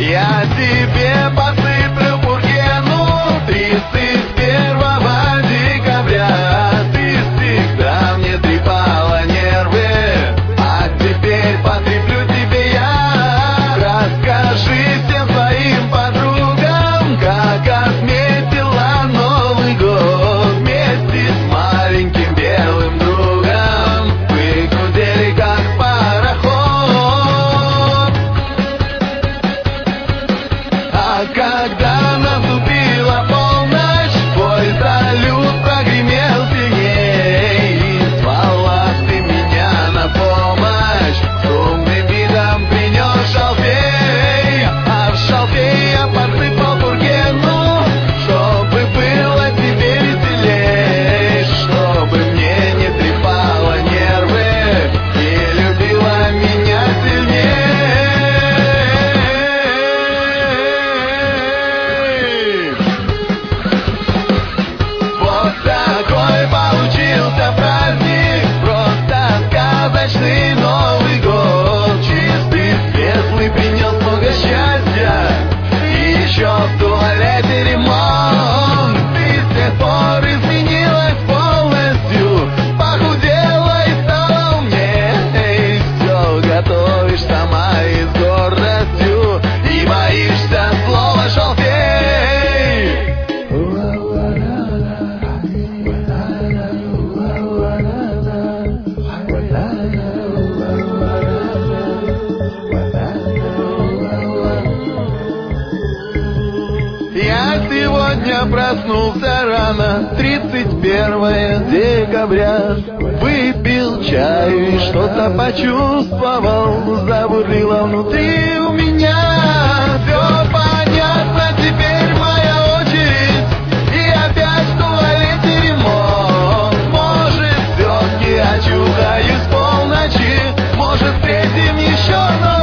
Я тебе посыплю бургену 31 декабря. Ты всегда мне трепала нервы, а теперь потреплю тебе я. Расскажи всем своим подругам, как отметила Новый год вместе с маленьким белым другом. Вы гудели как пароход. А когда наступила полночь, твой салют прогремел сильней, и звала ты меня на помощь. С умным видом принес шалфей, а в шалфей я подсыпал бургену, чтобы было тебе веселей, чтобы мне не трепало нервы и любила меня сильней. Вот такой получился праздник, просто сказочный Новый год. Чистый, светлый, принес много счастья, и еще в туалете ремонт. Ты с тех пор изменилась полностью, похудела и стала умнее. Все готовишь сама и с гордостью, и боишься слова шалфей. Я сегодня проснулся рано, 31 декабря. Выпил чаю и что-то почувствовал, забурлило внутри у меня. Все понятно, теперь моя очередь, и опять в туалете ремонт. Может, все-таки очухаюсь полночи, может, встретим еще Новый